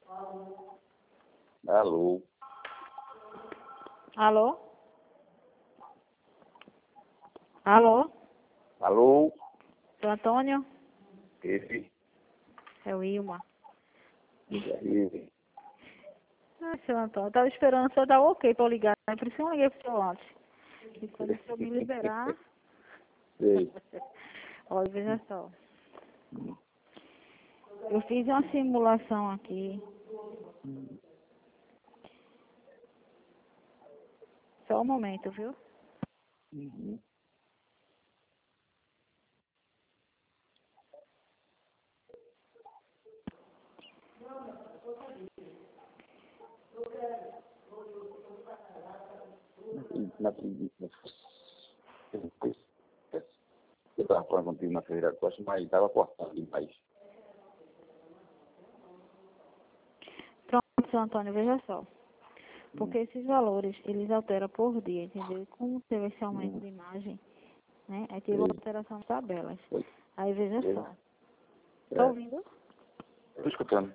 Alô? Alô? Alô? Alô? Seu Antônio? Esse? É o Ilma. Esse? Ah, seu Antônio, eu tava esperando o senhor dar o ok pra eu ligar, né? Por isso que eu liguei pro senhor antes. E quando o senhor me liberar... Sei. Olha, veja só. Eu fiz uma simulação aqui. Só um momento, viu? Uhum. Não acredito. Eu estava falando contigo na feira de costa, mas estava cortando demais. Pronto, seu Antônio, veja só. Porque esses valores, eles alteram por dia, entendeu? E como teve esse aumento de imagem, né? Aí teve uma alteração nas tabelas. Aí veja só. Tá ouvindo? Estou escutando.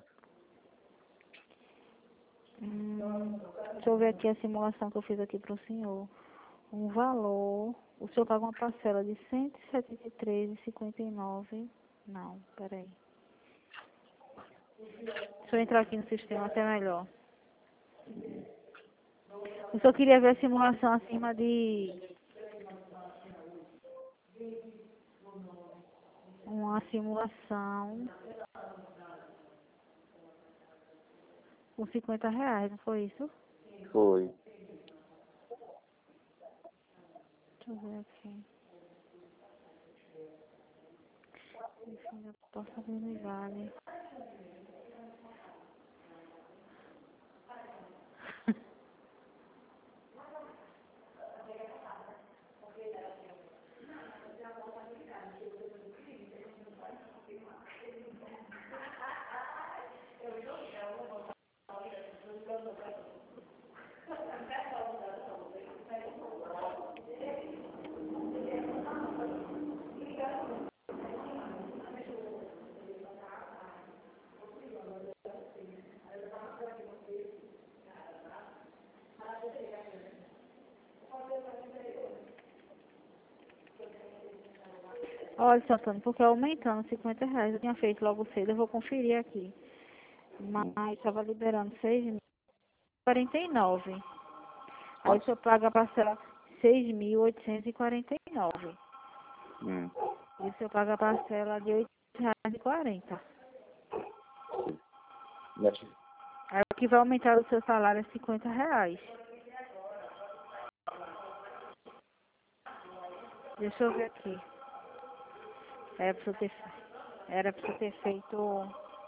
Deixa eu ver aqui a simulação que eu fiz aqui para o senhor. Um valor, o senhor paga uma parcela de R$ 173,59. Não, peraí. Deixa eu entrar aqui no sistema, até melhor. Eu só queria ver a simulação acima de... Uma simulação com R$ 50, não foi isso? Foi. Deixa eu ver aqui. Enfim, eu posso abrir no Vale. Olha, seu Antônio, porque aumentando R$ 50, eu tinha feito logo cedo, eu vou conferir aqui. Mas estava liberando 6.049. Aí o senhor paga a parcela 6.849. E o senhor paga a parcela de R$ 8,40. Aí o que vai aumentar o seu salário é R$ 50. Deixa eu ver aqui. Era pra você ter feito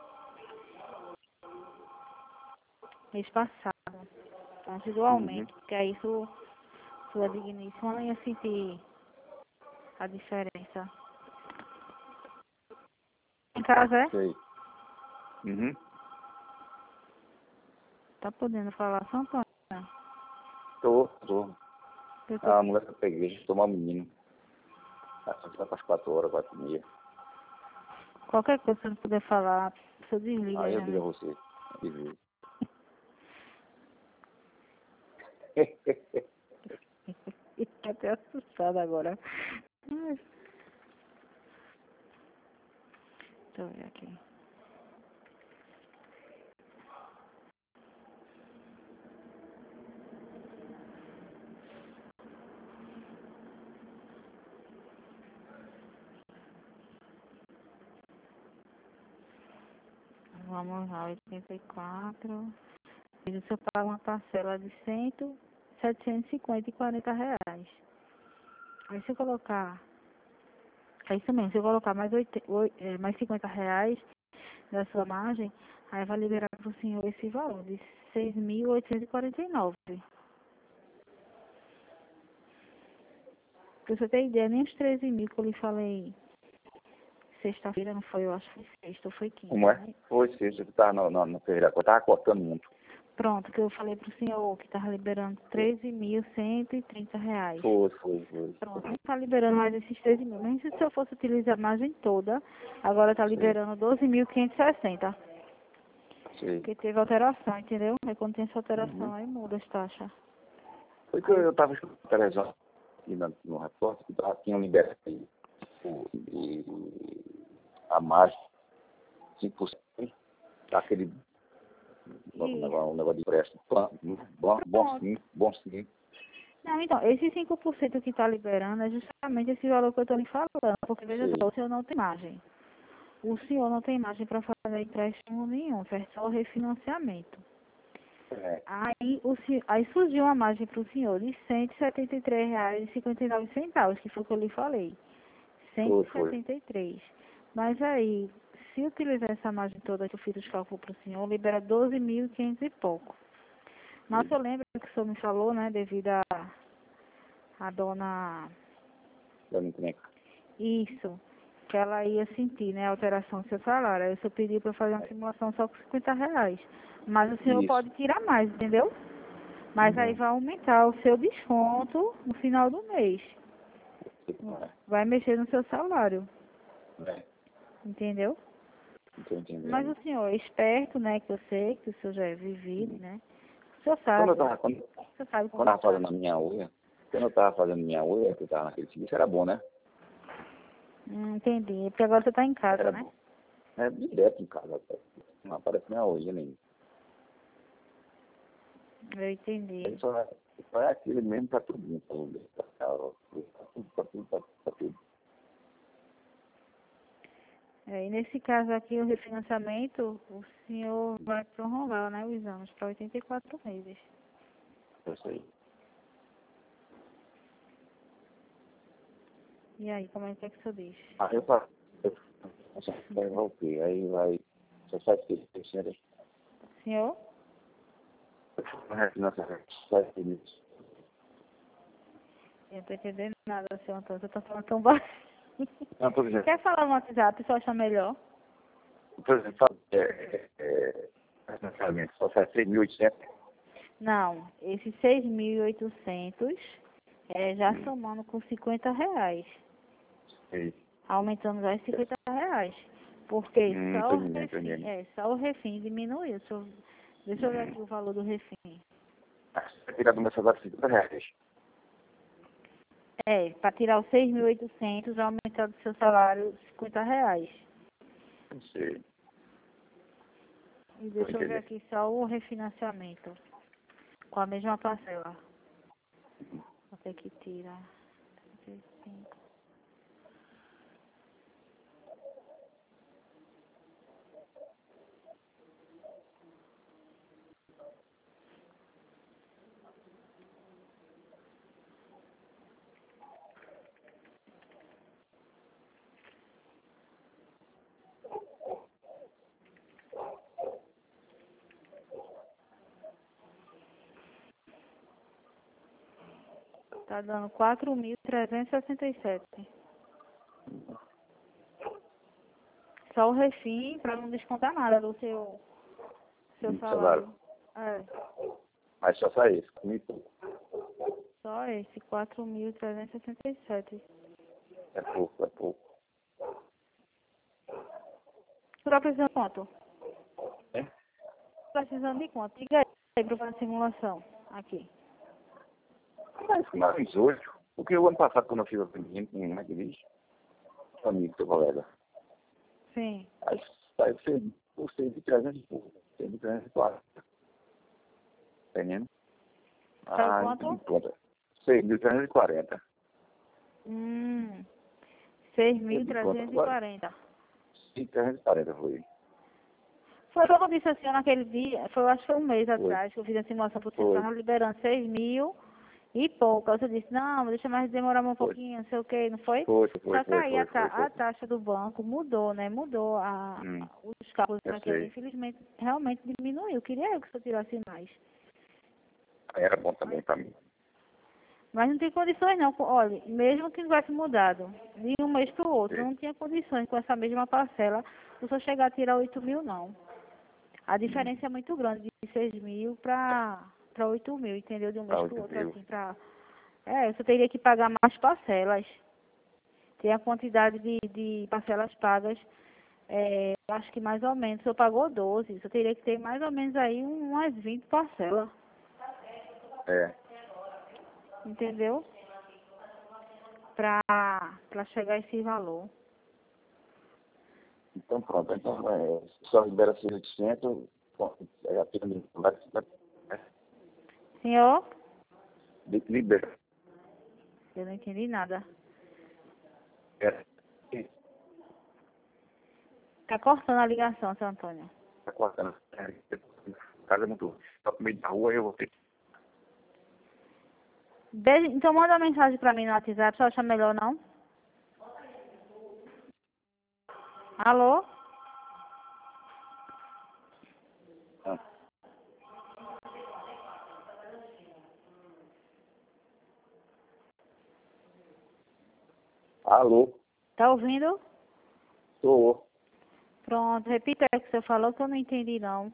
mês passado, antes do aumento, porque aí sua digníssima não ia sentir a diferença. Em casa, é? Sei. Uhum. Tá podendo falar, São Antônio? Tô. Eu tô... A mulher foi pra igreja tomar o menino. Essa foi para as 4 horas, 4h30. Qualquer coisa que você não puder falar, você desliga Aí eu já, digo a né? você. Beleza. Fiquei até assustada agora. Ai, deixa eu ver aqui. Vamos lá, 84. E você paga uma parcela de R$ 750,40. Aí se eu colocar, é isso mesmo, se eu colocar mais R$ 50 da sua margem, aí vai liberar para o senhor esse valor de 6.849. Pra você ter ideia, nem os 13.000 que eu lhe falei sexta-feira, não foi, eu acho que foi sexta ou foi quinta, Como é? né? Foi sexta, tu tava na feira, eu tava cortando muito. Pronto, que eu falei pro senhor que estava liberando R$ 13.130. Foi. Pronto, não está liberando mais esses 13.000. Mas se eu fosse utilizar a margem toda, agora está liberando 12.560. Sei. Porque teve alteração, entendeu? Aí quando tem essa alteração, aí muda as taxas. Foi que eu estava escutando a televisão aqui no repórter, que tinham liberado aí, a mais 5%, aquele um negócio de empréstimo. Bom sim. Não, então, esse 5% que está liberando é justamente esse valor que eu estou lhe falando. Porque, veja só, o senhor não tem margem. O senhor não tem margem para fazer empréstimo nenhum, faz só o refinanciamento. É. Aí surgiu uma margem para o senhor de R$ 173,59, que foi o que eu lhe falei. 173. Mas aí, se utilizar essa margem toda que eu fiz os cálculos para o senhor, libera 12.500 e pouco. Mas eu lembro que o senhor me falou, né, devido a dona... Dona Encrenca. Isso, que ela ia sentir, né, a alteração do seu salário. Aí o senhor pediu para fazer uma simulação só com R$ 50. Mas o senhor Isso. pode tirar mais, entendeu? Mas aí vai aumentar o seu desconto no final do mês. Vai mexer no seu salário. Entendeu? Estou entendendo. Mas o senhor é esperto, né, que eu sei, que o senhor já é vivido, né? O senhor Quando sabe. eu estava O senhor sabe como fazendo a minha unha, que eu estava naquele serviço, era bom, né? Entendi. Porque agora você está em casa, Era né? bom. É direto em casa. Não aparece minha unha nem. Eu entendi. Só é aquele mesmo para tudo. Para tudo. E nesse caso aqui, o refinanciamento, o senhor vai prorrogar, né, os exames para 84 meses. Eu sei. E aí, como é que o senhor diz? Aí eu faço. Vai voltar. Aí vai. Só faz isso. Senhor? Nossa, faz isso. Eu não estou entendendo nada, senhor Antônio. Você está falando tão baixo. Não, por exemplo. Quer falar no WhatsApp? O senhor acha melhor? Por exemplo, só faz 3.800. Não, esses 6.800 já somando com R$ 50. Aumentando já os R$ 50. Porque só o refim diminuiu. Deixa eu ver aqui o valor do refim. Vai tirar do meu salário R$ 50. Para tirar os 6.800, aumentar do seu salário R$ 50. Não sei. E deixa eu ver aqui só o refinanciamento. Com a mesma parcela. Vou ter que tirar. 35. Tá dando 4.367. Só o refim para não descontar nada do seu salário. Mas só sai isso. Só esse, 4.367. É pouco. Você tá precisando de quanto? É? Tá precisando de quanto? Diga aí para fazer a simulação. Aqui. Mas hoje, porque o ano passado, quando eu fiz a menino, como é que diz? Um amigo, seu colega. Sim. Aí saiu por 6.300 e pouco. 6.340. Entendendo? Saiu quanto? 6.340. 6.340. 6.340 foi. Foi o que eu disse assim naquele dia, acho que foi um mês atrás, que eu fiz a simulação por você, estava liberando 6.000 e pouco. Aí você disse, não, deixa mais demorar um pouquinho, não sei o que, não foi? Foi. Só que aí a taxa do banco mudou, né? Mudou os cálculos daquele. Infelizmente, realmente diminuiu. Queria eu que você tirasse mais. Era bom também para mim. Mas não tem condições não. Olha, mesmo que tivesse mudado de um mês para o outro, não tinha condições com essa mesma parcela, se você chegar a tirar 8.000, não. A diferença é muito grande, de 6.000 para 8.000, entendeu? De um mês para o outro, assim, você teria que pagar mais parcelas. Tem a quantidade de parcelas pagas Eu acho que mais ou menos. O senhor pagou 12. Só teria que ter mais ou menos aí umas 20 parcelas. É. Entendeu? Pra chegar a esse valor. Então pronto. Então, só libera 600, a pirâmide vai Senhor? libera. Eu não entendi nada. É. Tá cortando a ligação, seu Antônio. Tá cortando. Casa é muito. Só no meio da rua eu vou ter. Então manda uma mensagem pra mim no WhatsApp, você acha melhor não? Alô? Ah. Alô? Tá ouvindo? Tô. Pronto, repita aí o que você falou que eu não entendi não.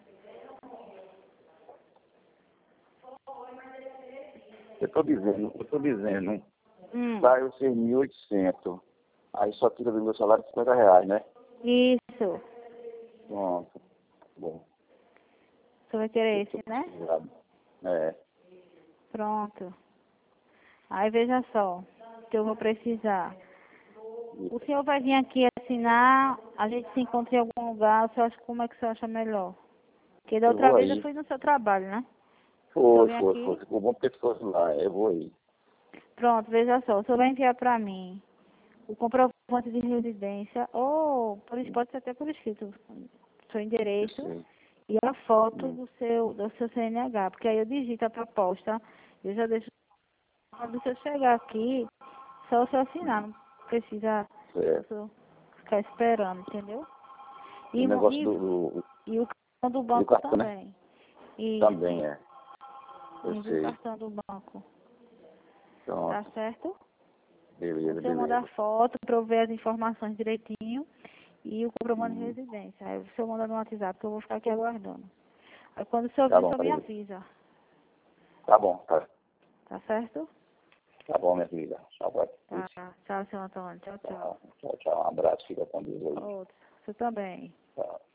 Eu tô dizendo. Hum, Saiu 6.800. Aí só tira do meu salário R$50, né? isso. Pronto. Bom. Você vai querer esse, né? É. Pronto. Aí veja só, o que eu vou precisar. O senhor vai vir aqui assinar, a gente se encontra em algum lugar, você acha como é que você acha melhor? Porque da Eu outra vou vez eu aí. fui no seu trabalho, né? Eu Foi. vim aqui. Ficou bom porque tu fosse lá. Eu vou aí. Pronto, veja só, o senhor vai enviar para mim o comprovante de residência, ou pode ser até por escrito, seu Eu endereço sei. e a foto Hum. do seu CNH, porque aí eu digito a proposta, eu já deixo, quando o senhor chegar aqui, só o senhor assinar, não precisa o Certo. senhor ficar esperando, entendeu? O E, negócio e, e o cartão do do banco cartão, né? também. Isso, Também é. Eu envia o sei. cartão do banco, tá Pronto. certo? Beleza, Você manda a beleza. foto para eu ver as informações direitinho e o comprovante de Hum. residência. Aí você manda no WhatsApp que eu vou ficar aqui aguardando. Aí quando o senhor Tá vir, o bom, senhor me beleza. avisa. Tá bom, tá. Tá certo? Tá bom, minha filha. Tchau, Tá. Patrícia. Tchau, seu Antônio. Tchau, tchau. Tchau, tchau. Um abraço. Fica com Deus aí. Outro. Você também. Tchau.